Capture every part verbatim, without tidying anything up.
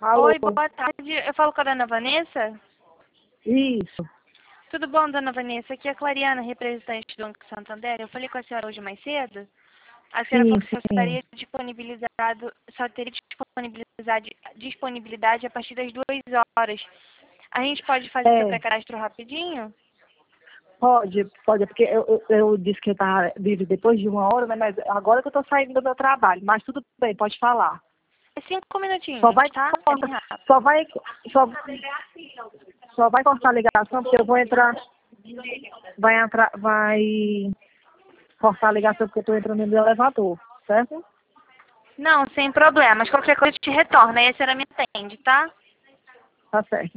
Alô? Oi, boa tarde. Eu falo com a dona Vanessa? Isso. Tudo bom, dona Vanessa? Aqui é a Clariana, representante do Banco Santander. Eu falei com a senhora hoje mais cedo. A senhora Sim, falou que só sim. estaria disponibilizado, só teria disponibilidade, disponibilidade a partir das duas horas. A gente pode fazer seu É, pré-cadastro rapidinho? pode, pode, porque eu, eu, eu disse que eu estava livre depois de uma hora, né, mas agora que eu estou saindo do meu trabalho, mas tudo bem, pode falar. É cinco minutinhos, Só vai, tá? É bem rápido. só vai, só, só vai cortar a ligação, porque eu vou entrar, vai entrar, vai cortar a ligação porque eu estou entrando no elevador, certo? Não, sem problemas. Qualquer coisa te retorna. Aí a senhora me atende, tá? Tá certo.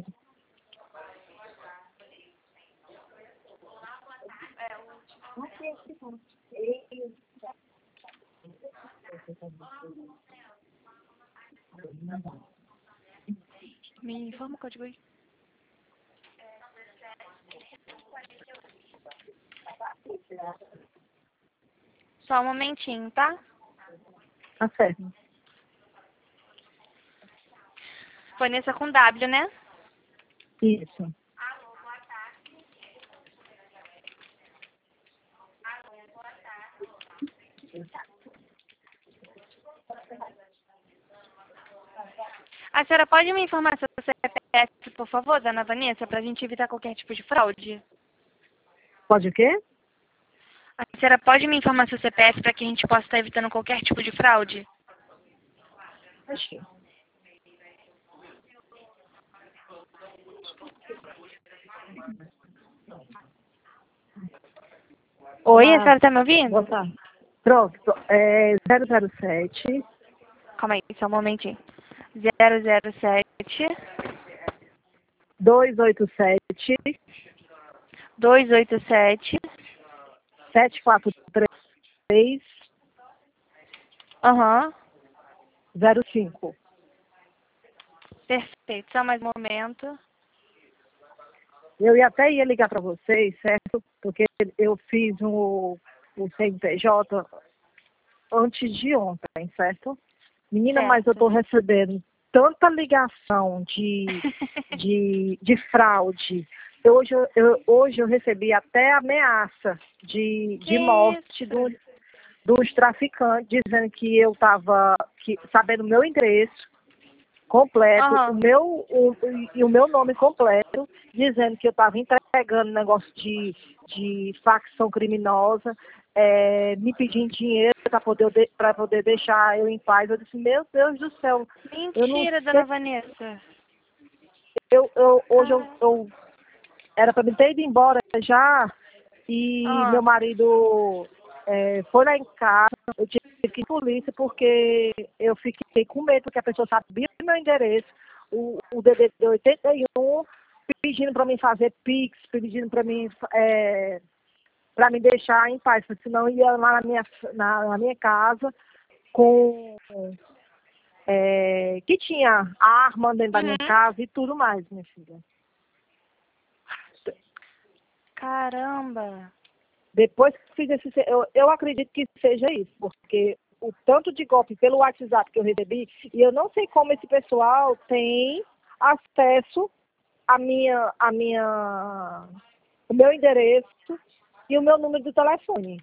Me informa o código aí. Só um momentinho, tá? Tá certo. Vanessa com W, né? Isso. A senhora pode me informar seu C P F, por favor, dona Vanessa, para a gente evitar qualquer tipo de fraude? Pode o quê? A senhora pode me informar seu C P F para que a gente possa estar evitando qualquer tipo de fraude? Acho. Oi, a Olá, senhora está me boa ouvindo? tarde. Pronto, é zero zero sete, Calma aí, só um momentinho. zero zero sete, dois oito sete, dois oito sete. sete quatro três, Aham, zero cinco. perfeito. Só mais um momento. Eu ia até ia ligar para vocês, certo? Porque eu fiz o, o C N P J antes de ontem, certo? Menina, mas eu Certo. estou recebendo tanta ligação de, de, de fraude. Eu, hoje, eu, eu- hoje eu recebi até ameaça de, Que de morte do, isso? dos traficantes, dizendo que eu estava sabendo o meu endereço completo, o Aham. meu, o, e o meu nome completo, dizendo que eu estava entregando negócio de, de facção criminosa, é, me pedindo dinheiro para poder, para poder deixar eu em paz. Eu disse, meu Deus do céu, eu não Mentira, sei, dona Vanessa. eu, eu, hoje eu, Cara. eu era para me ter ido embora já, e meu Aham. marido é, foi lá em casa, eu tive que ir à polícia porque eu fiquei com medo, porque a pessoa sabia o meu endereço, o, o D D D oitenta e um, pedindo para mim fazer Pix, pedindo para mim é, para me deixar em paz, porque senão eu ia lá na minha, na, na minha casa com é, que tinha arma dentro da minha Uhum. casa e tudo mais, minha filha. Caramba. Depois que fiz esse, eu, eu acredito que seja isso, porque o tanto de golpe pelo WhatsApp que eu recebi, e eu não sei como esse pessoal tem acesso à minha, à minha, o meu endereço e o meu número de telefone.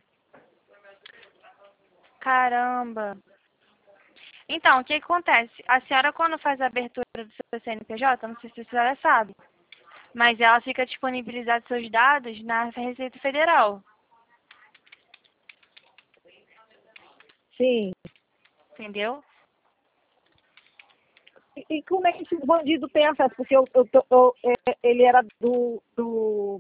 Caramba. Então, o que que acontece? A senhora, quando faz a abertura do seu C N P J, não sei se a senhora sabe, mas ela fica disponibilizada seus dados na Receita Federal, Sim. entendeu? E, e como é que esse bandido tem acesso? Porque eu, eu, tô- eu, é, ele era do, do,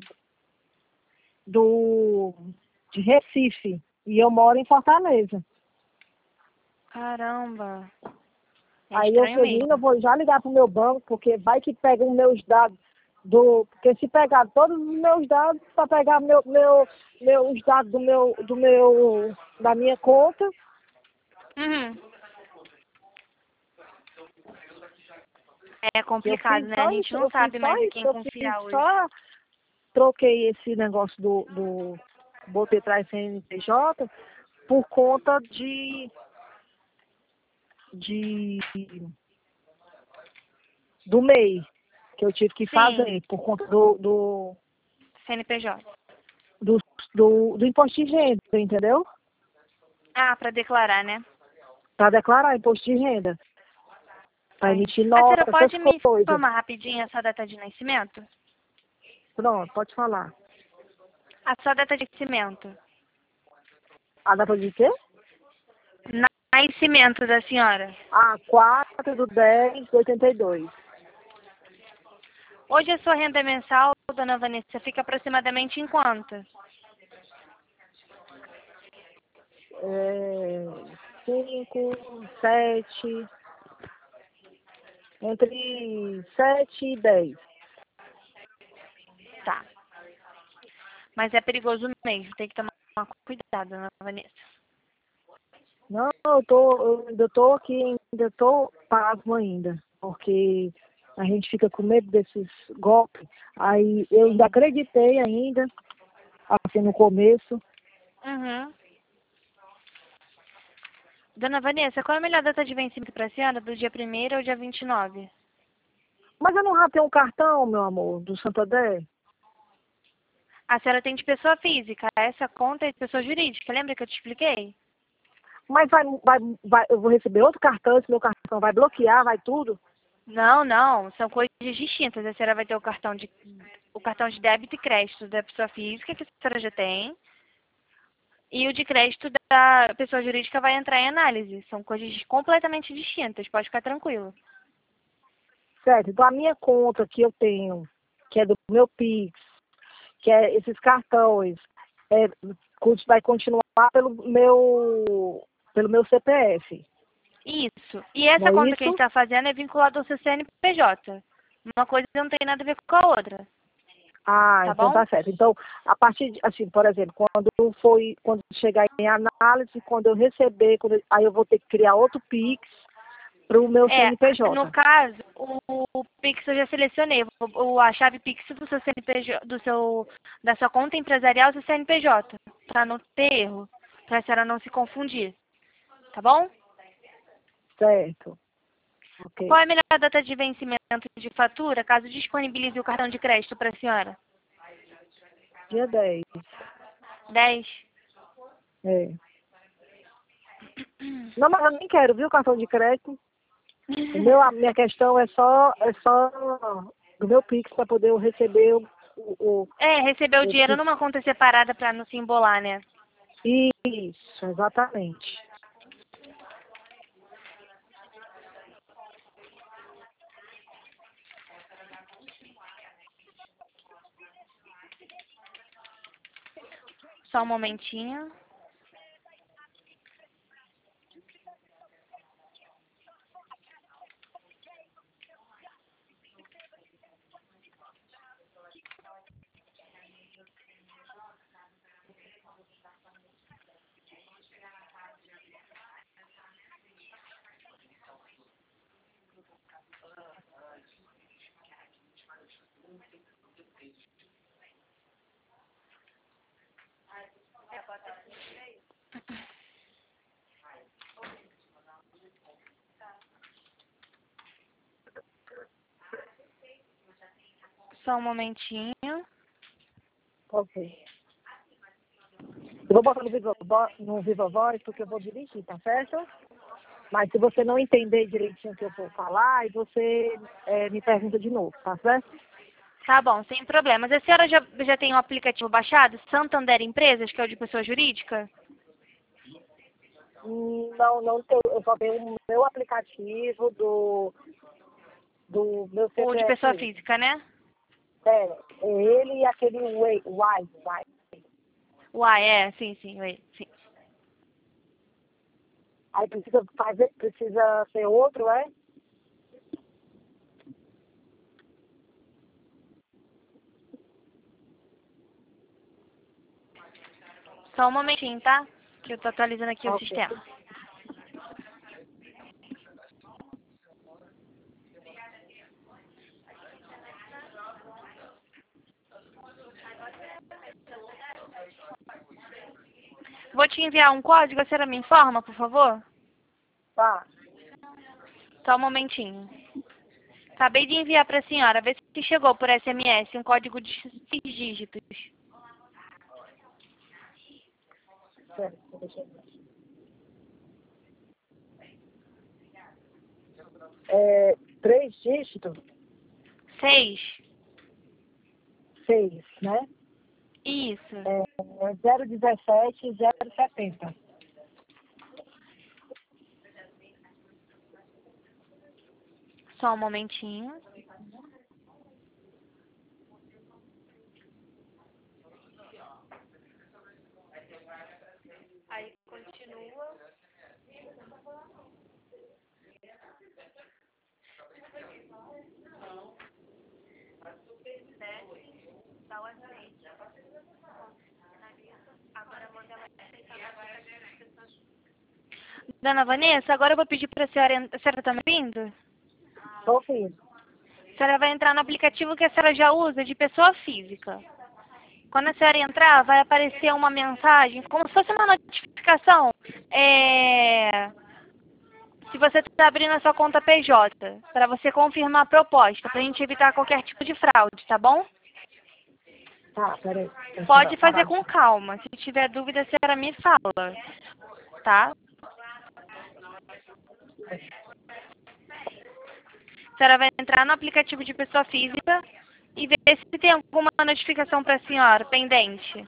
do de Recife e eu moro em Fortaleza. Caramba. É Aí eu estranho falei, menina, eu mesmo. vou já ligar pro meu banco, porque vai que pega os meus dados do. Porque se pegar todos os meus dados, para pegar meu, meu, meu, os dados do meu, do meu, da minha conta, Uhum. É eu complicado, fiz né? A só gente isso, não eu fiz sabe só mais em isso, quem eu fiz confiar hoje. só, troquei esse negócio do, do botei atrás C N P J por conta de, de do M E I, que eu tive que Sim. fazer por conta do, do, C N P J. do, do, do imposto de renda, entendeu? Ah, para declarar, né? Para declarar imposto de renda. Para Ai. emitir A nota, senhora pode essas me coisas. informar rapidinho a sua data de nascimento? Pronto, pode falar. A sua data de nascimento. A data de quê? Nascimento da senhora. Ah, quatro do dez de oitenta e dois. Hoje a sua renda mensal, dona Vanessa, fica aproximadamente em quanto? É, cinco, sete, entre sete e dez. Tá. Mas é perigoso mesmo, tem que tomar cuidado, dona Vanessa. Não, eu tô, eu ainda tô aqui, ainda tô pasmo ainda, porque a gente fica com medo desses golpes. Aí eu ainda acreditei ainda, assim, no começo. Uhum. Dona Vanessa, qual é a melhor data de vencimento para a senhora? Do dia primeiro ao dia vinte e nove? Mas eu não já tenho um cartão, meu amor, do Santander. A senhora tem de pessoa física, essa conta é de pessoa jurídica, lembra que eu te expliquei? Mas vai, vai, vai, eu vou receber outro cartão, esse meu cartão vai bloquear, vai tudo. Não, não, são coisas distintas. A senhora vai ter o cartão de, o cartão de débito e crédito da pessoa física, que a senhora já tem, e o de crédito da pessoa jurídica vai entrar em análise. São coisas completamente distintas, pode ficar tranquilo. Certo, então a minha conta que eu tenho, que é do meu Pix, que é esses cartões, é, vai continuar pelo meu, pelo meu C P F. Isso. E essa Não é conta que a gente isso? está fazendo é vinculada ao seu C N P J. Uma coisa não tem nada a ver com a outra, Ah, tá então bom? tá certo. Então, a partir de, assim, por exemplo, quando foi, quando chegar em análise, quando eu receber, quando eu- aí eu vou ter que criar outro Pix para o meu É, C N P J. no caso, o, o Pix eu já selecionei. O, a chave Pix do seu C N P J, do seu, da sua conta empresarial é o seu C N P J, para não ter erro, para a senhora não se confundir, tá bom? Certo. Ok. Qual é a melhor data de vencimento de fatura, caso disponibilize o cartão de crédito para a senhora? Dia dez. dez. É. Não, mas eu nem quero, viu, cartão de crédito. O meu, a minha questão é só, é só do meu Pix para poder eu receber o, o, É, receber o o, dinheiro o numa conta separada para não se embolar, né? Isso, exatamente. Só um momentinho. Só um momentinho. Ok. Eu vou botar no Viva, Vo- no Viva Voz porque eu vou dirigir, tá certo? Mas se você não entender direitinho o que eu vou falar, aí você é, me pergunta de novo, tá certo? Tá bom, sem problemas. A senhora já, já tem o aplicativo baixado? Santander Empresas, que é o de pessoa jurídica? Hum, Não, não tenho, eu só tenho o meu aplicativo do, do meu O de pessoa C P F. física, né? É, é ele e aquele Way, Wise, Wise. Uai, é, sim, sim, oi, sim. Aí precisa fazer, precisa ser outro, é? Só um momentinho, tá? Que eu tô atualizando aqui o Ok. sistema. Vou te enviar um código, a senhora me informa, por favor? Tá. Só um momentinho. Acabei de enviar para a senhora. Vê se chegou por S M S, um código de seis dígitos. Certo, deixa eu ver. É, três dígitos, Seis. seis, né? Isso. É, zero dezessete, zero setenta. Só um momentinho. Aí continua. Dona Vanessa, agora eu vou pedir para a senhora... en- A senhora está me ouvindo? Tô ouvindo. A senhora vai entrar no aplicativo que a senhora já usa de pessoa física. Quando a senhora entrar, vai aparecer uma mensagem, como se fosse uma notificação. É... Se você está abrindo a sua conta P J, para você confirmar a proposta, para a gente evitar qualquer tipo de fraude, tá bom? Tá, peraí. Deixa Pode eu fazer parar. com calma. Se tiver dúvida, a senhora me fala, tá? A senhora vai entrar no aplicativo de pessoa física e ver se tem alguma notificação para a senhora pendente.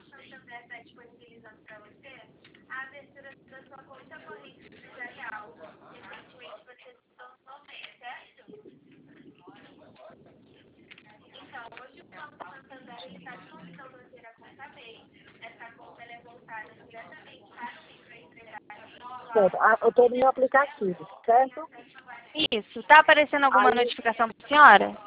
Certo. Ah, eu tô no meu aplicativo, certo? Isso. Tá aparecendo alguma Aí, notificação para a senhora?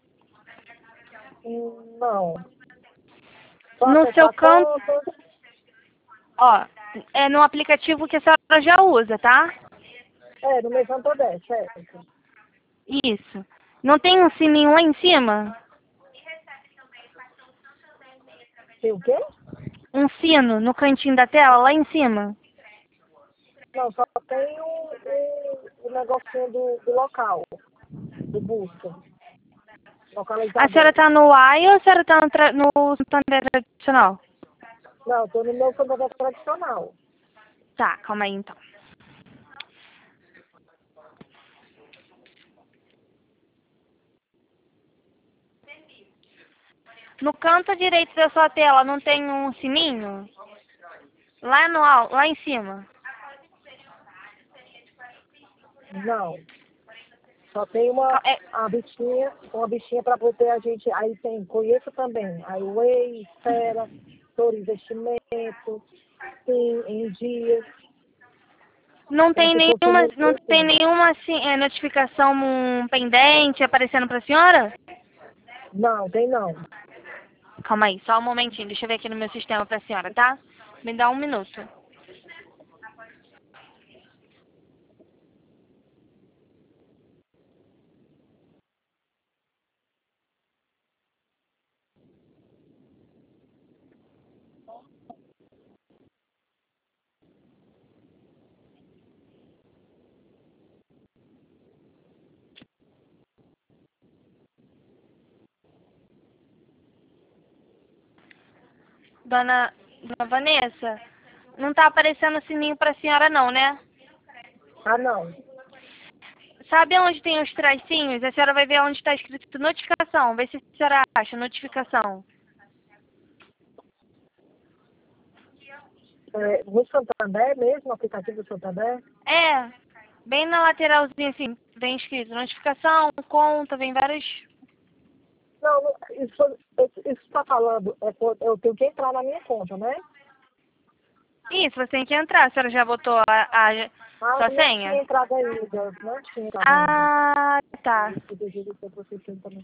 hum, não. Só No seu acessar campo, conta. ó, é no aplicativo que a senhora já usa, tá? É, no meu Santander, certo. Isso. Não tem um sininho lá em cima? Tem o quê? Um sino no cantinho da tela, lá em cima? Não, só tem o, o, o negocinho do, do local, do busca. A senhora Localizador. tá no I ou a senhora tá no, tra- no Santander tradicional? Não, tô no meu Santander tradicional. Tá, calma aí então. No canto direito da sua tela não tem um sininho? Lá no al- lá em cima. Não. Só tem uma Cal- é, a bichinha, uma bichinha para poder a gente. Aí tem, conheço também. Aí Way, Esfera, Toro Investimento, Sim, em Dias, não como tem se fosse nenhuma, muito não tem assim. nenhuma assim, é, notificação hum, pendente aparecendo pra senhora? Não, tem não. Calma aí, só um momentinho, deixa eu ver aqui no meu sistema pra senhora, tá? Me dá um minuto. Dona, Dona Vanessa, não tá aparecendo sininho pra senhora não, né? Ah, não. Sabe onde tem os tracinhos? A senhora vai ver onde está escrito notificação. Vê se a senhora acha notificação. É, no Santander mesmo, o aplicativo do Santander? É, bem na lateralzinha assim, vem escrito notificação, conta, vem vários. Não, não, isso isso está falando, é, por- eu tenho que entrar na minha conta, né? Isso, você tem que entrar. A senhora já botou a, a Ah, sua eu não tinha senha? entrado ainda, não tinha entrado ainda. Ah, tá. Eu deveria ter processado também.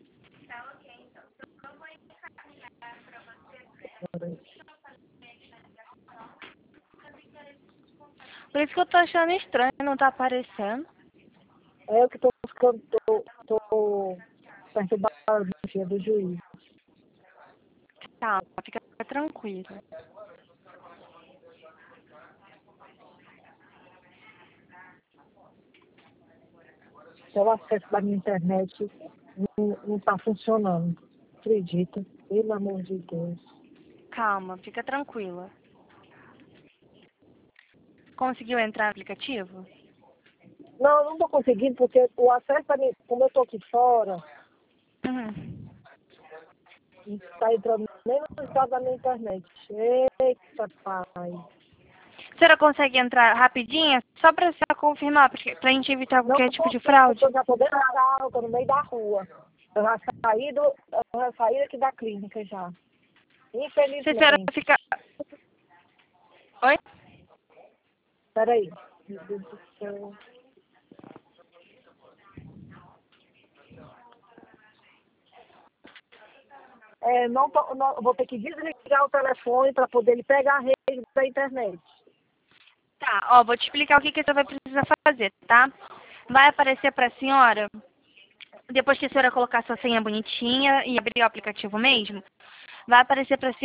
Por isso que eu tô achando estranho, não tá aparecendo. É eu que estou buscando, estou perturbado no dia do juiz. Calma, fica tranquilo. É o acesso da minha internet. não está funcionando. Acredita? Pelo amor de Deus. Calma, fica tranquila. Conseguiu entrar no aplicativo? Não, eu não estou conseguindo, porque o acesso a mim, como eu estou aqui fora, Uhum. não está entrando nem no estado da minha internet. Eita, pai. A senhora consegue entrar rapidinho? Só para você confirmar, porque, pra gente evitar Não qualquer tipo de consigo, porque fraude. eu já estou dentro da aula, estou no meio da rua. Eu já saí, do, eu já saí aqui da clínica já. Se a senhora Infelizmente. ficar... Oi? Peraí. Meu Deus do céu. É, não, tô- não, vou ter que desligar o telefone para poder ele pegar a rede da internet. Tá, ó, vou te explicar o que, que você vai precisar fazer, tá? Vai aparecer pra senhora, depois que a senhora colocar sua senha bonitinha e abrir o aplicativo mesmo, vai aparecer pra